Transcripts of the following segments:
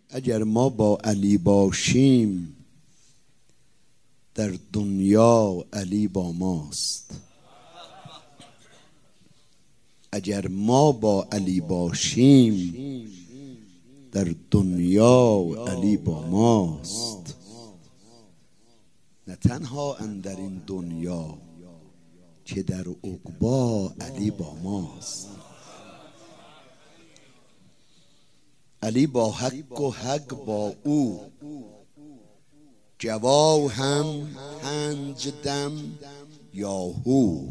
اگر ما با علی باشیم در دنیا علی با ماست. اگر ما با علی باشیم در دنیا علی با ماست. نه تنها اندر این دنیا که در عقبی علی با ماست. علی با حق و حق با او، جواب هم 5 دم یاهو.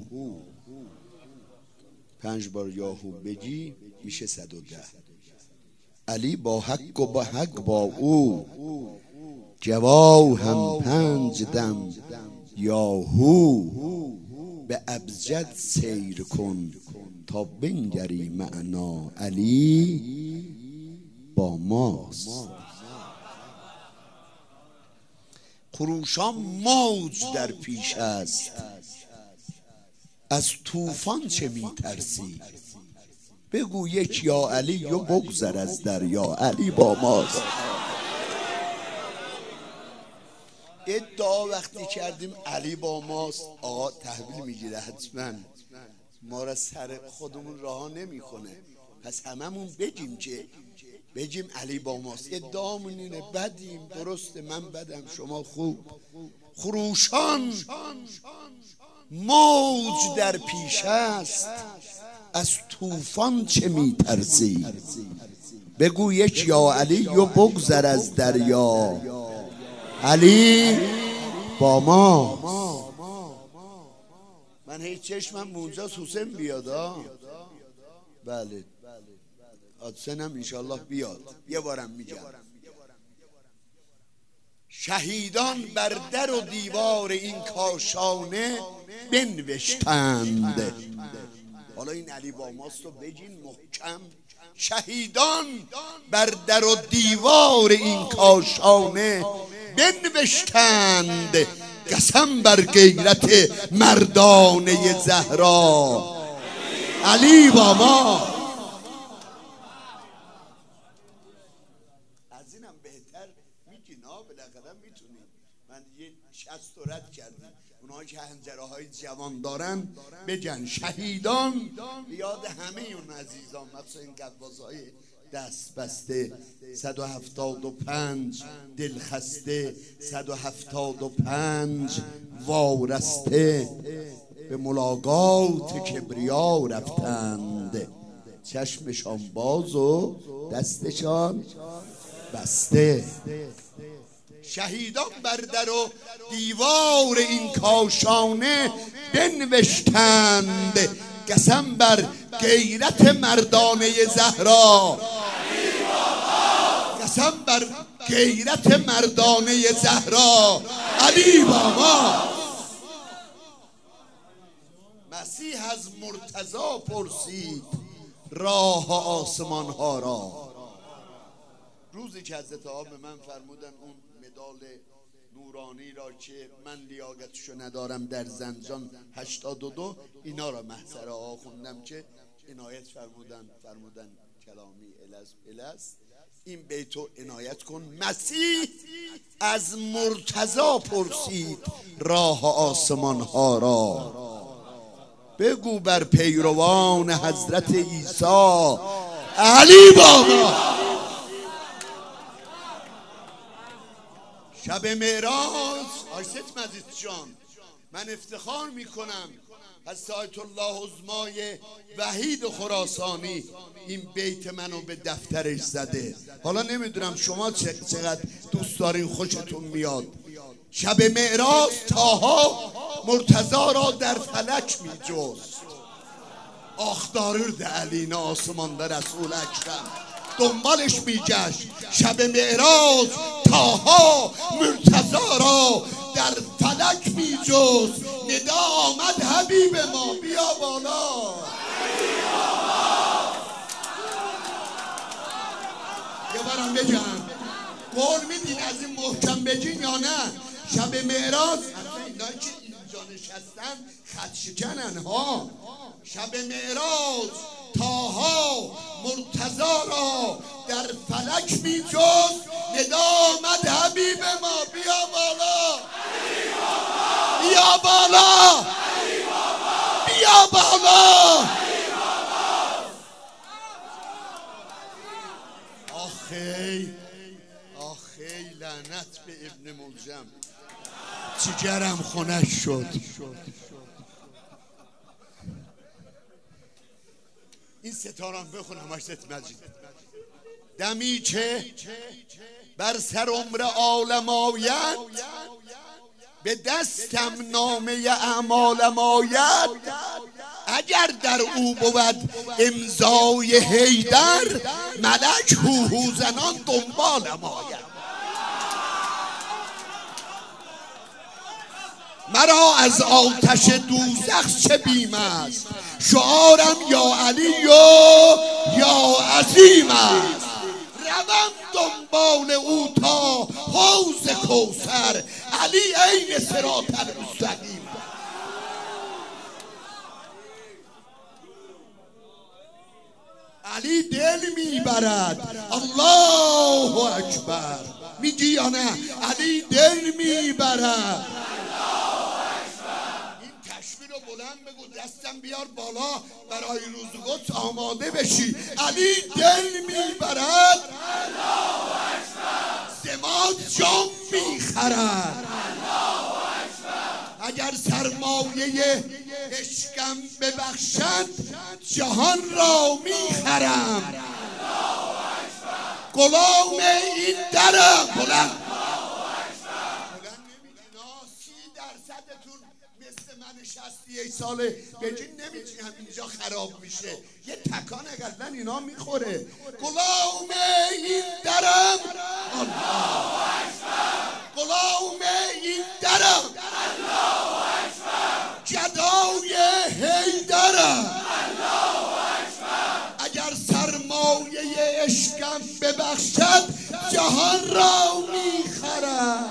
5 بار یاهو بگی میشه 110. علی با حق و با حق با او، جواب هم 5 دم یاهو. به ابجد سیر کن تا بنگری معنا علی با ماست. خروشان موج در پیش است، از طوفان چه میترسی؟ بگو یک یا علی و بگذر از دریا علی با ماست. ادعا وقتی کردیم علی با ماست، آقا تحویل میگیره حتما، ما را سر خودمون رها نمیکنه. پس هممون بگیم که بگیم علی با ماست. ادعامون اینه بدیم، درسته، من بدم شما خوب. خروشان موج در پیش است، از طوفان چه میترسی؟ بگو یک یا علی و بگذر از دریا علی با ما. من هیچ چشمم اونجا حسین بیاد. بله حسینم انشالله بیاد. یه بارم میگم شهیدان بر در و دیوار این کاشانه بنوشتند. حالا این علی با ماست رو بگین محکم. شهیدان بر در و دیوار این کاشانه بنوشتند، قسم بر غیرت مردانه زهرا علی با ما. از اینم بهتر میگین ها، بالاخره میتونیم. من یه 60 رد کردم. اونهایی که هنجره های جوان دارن بگن شهیدان، یاد همه اون عزیزان، مخصوصا این قواسای دست بسته. 175 دلخسته، 175 وارسته، به ملاقات کبریا رفتند، چشمشان باز و دستشان بسته. شهیدان بر در و دیوار این کاشانه بنوشتند، قسم بر غیرت مردانه زهرا، قسم بر غیرت مردانه زهرا علی با ما. مسیح از مرتضی پرسید راه آسمان ها را. روزی که حضرت آقا به من فرمودن اون مدال نورانی را که من لیاقتشو ندارم در زنجان 82 اینا را محضر آقا خوندم که عنایت فرمودن کلامی الست این بیتو عنایت کن. مسیح از مرتضی پرسید راه آسمان ها را، بگو بر پیروان حضرت عیسی علی با ما. شب معراج آیست مزید جان، من افتخار میکنم از آیت الله عظمای وحید خراسانی این بیت منو به دفترش زده. حالا نمیدونم شما چقدر دوست دارین، خوشتون میاد. شب معراج طاها مرتضی را در فلک میجست، آخ دارد علی آسمان در رسول اکرم دنبالش میگشت. شب معراج طاها مرتضی را در فلک میجست، ندا آمد حبیب ما بیا بالا. یه بارم بگم قول میدین از این محکم بگین یا نه؟ شب معراج اینایی که اینجا نشستن خط شکنن ها. شب معراج طه مرتضی را در فلک می جست. ندا آمد حبیب ما بیا بالا، بیا بالا، بیا بالا. آخی آخی لعنت به ابن ملجم، جگرم خنک شد. این ستارم بخونم اشتت مجید. دمی که بر سر عمر عالم آید، به دستم نامه اعمالم آید. اگر در او بود امضای حیدر، ملک هوهو زنان دنبالم آید. مرا از آتش دوزخ چه بیم است، شعارم یا علی و یا عظیم است. روم دنبال او تا حوض کوثر، علی عین صراط المستقیم. علی دل میبرد، الله اکبر. میگی یا نه؟ علی دل میبرد. بلند بگو، دستم بیار بالا، برای روز قدس آماده بشی. علی دل میبرد، زماد جام میخرد. اگر سرمایه عشقم ببخشد، جهان را میخرم. غلام این درم. بلند نشستی ای ساله بجین نمیتونم، اینجا خراب میشه. یه تکان اقلن اینا میخوره. غلام این درم، الله اکبر. غلام این درم، الله اکبر. جدای حیدرم، الله اکبر. اگر سرمایه عشقم ببخشد، جهان را میخرم.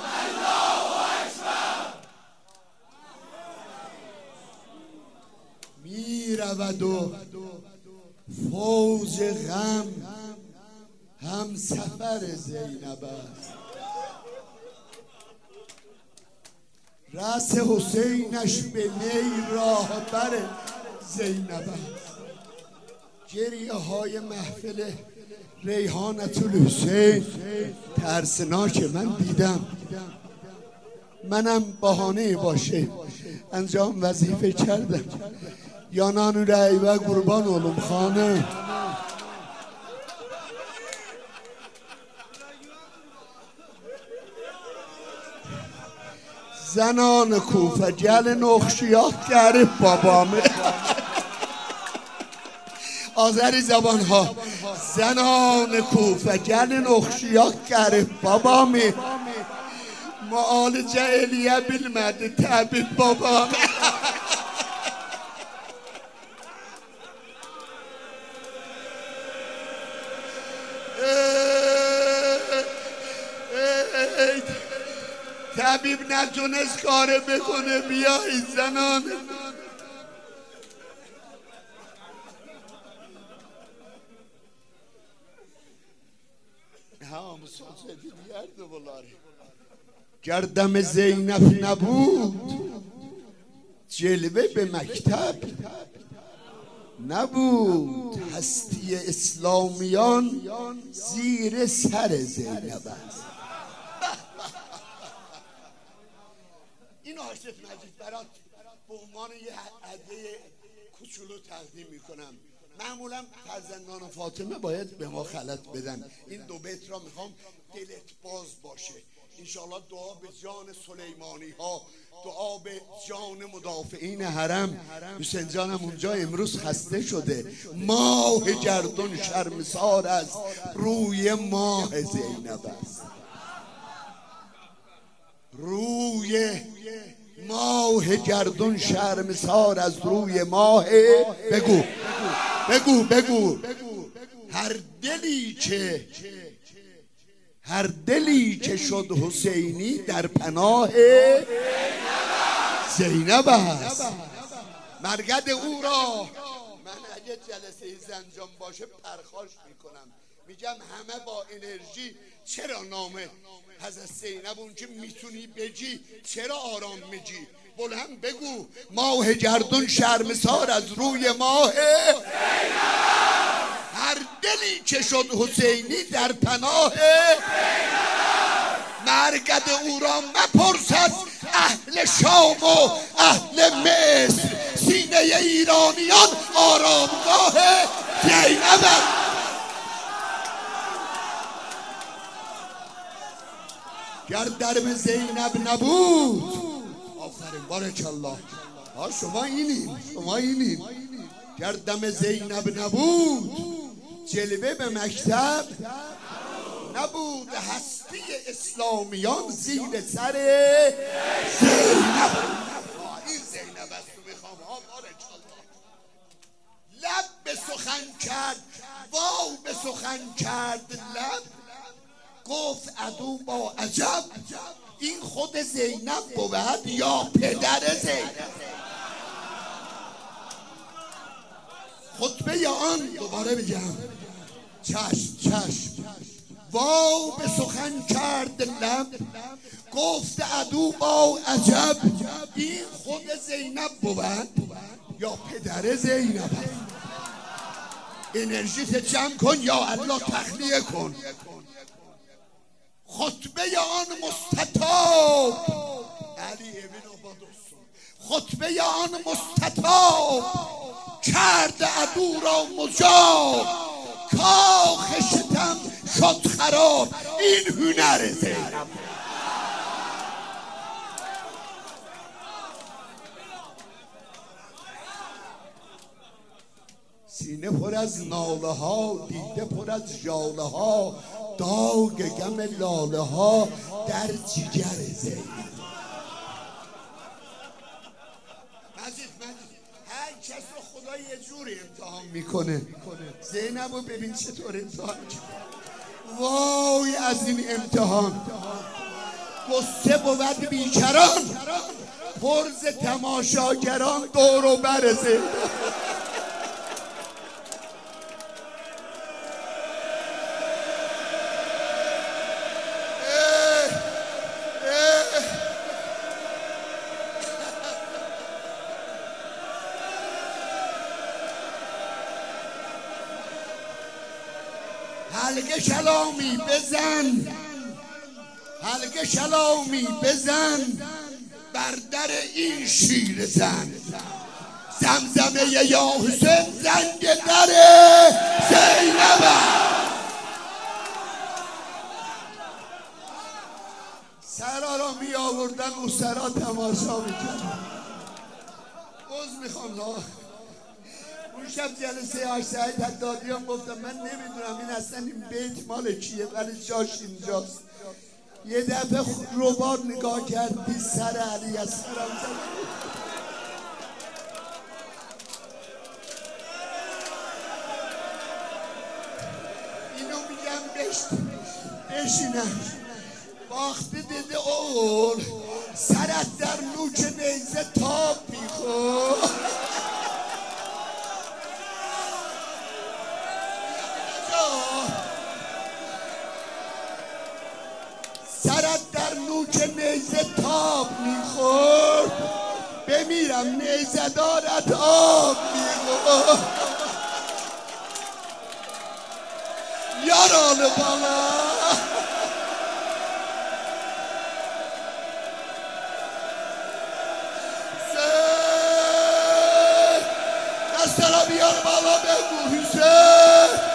میرود و فوج غم هم سفر زینب است. رأس حسینش به نی راهبر زینب است. گریه های محفل ریحانة الحسین ترسناک من دیدم. منم بهانه باشه انجام وظیفه کردم. یانان رای و قربان علوم خانه. زنان کوفه گل نخشیات گرب بابامه. آذری زبان ها. زنان کوفه گل نخشیات گرب بابامه. معالجه الیه bilmedi طبیب بابامه. طبیب نتونست کاره بکنه، بیایید زنان. گردم زینب نبود، جلوه به مکتب نبود. هستی اسلامیان زیر سر زینب است. این آشف مجید برات به عنوان یه هدیه کوچولو تقدیم میکنم. معمولا فرزندان فاطمه باید به ما خلط بدن. این دو بیت را میخوام دلت باز باشه. انشاءالله دعا به جان سلیمانی ها، دعا به جان مدافعین حرم. حسین جانم اونجا امروز خسته شده. ماه گردون شرمسار است، روی ماه زینب است. روی ماه گردون شرمسار از روی ماه. بگو بگو بگو. هر دلی که شد حسینی در پناه زینب است. مرگد او را من اگه جلسه زنجان باشه پرخاش میکنم، میگم همه با انرژی. چرا نامه حضرت زینب اون که میتونی بگی چرا آرام میگی؟ بلند بگو ماه گردون شرمسار از روی ماه زینب، هر دلی که شد حسینی در پناه زینب، مرگد او را مپرسد اهل شام و اهل مصر، سینه ایرانیان آرامگاه زینب. گر درم زینب نبود، آفرین بارک الله، شما اینین، گر دم زینب نبود، جلوه به مکتب نبود، هستی اسلامیان زیر سر زینب. این زینب است تو میخوام بارک الله. لب به سخن کرد، واو به سخن کرد لب، گفت عدو با عجب، این خود زینب بود یا پدر زینب؟ خطبه آن دوباره بگم، چشم، واو به سخن کرد لب، گفت عدو با عجب، این خود زینب بود یا پدر زینب؟ انرژیت جمع کن یا الله تخلیه کن. خطبه آن مستطاب، علی ابن عبادالله، خطبه آن مستطاب، کرد عدو را مجاب، کاخ شتم شد خراب، این هنر زینب. سینه پر از ناله ها، دیده پر از ژاله ها، داغ غم لاله ها در جگر زینب. مجید هر کس رو خدا یه جوری امتحان میکنه. زینب رو ببین چطور امتحان کرد. وای از این امتحان، قصه بود بیکران، پرز تماشاگران دور و بر زینب. حلقه شلامی بزن بر در این شیر زن، زمزمه یا حسین زنگ در زینب. سرا را می آوردن او سرا تماشا میکردن. میخوام اون شب جلسه سعید حدادیان گفتم من نمیدونم این اصلا این بیت مال کیه ولی جاش اینجاست. یه دفعه روبار نگاه کرد بی سر علی از سرم زد. اینو میگم بشینم باخته دیده اول سرت در نوک نیزه تاب میخور. سرت در نوک نیزه تاب میخورد، بمیرم نیزه دارت آب میخورد. یاران بالا دست را بیار بالا بگو حسین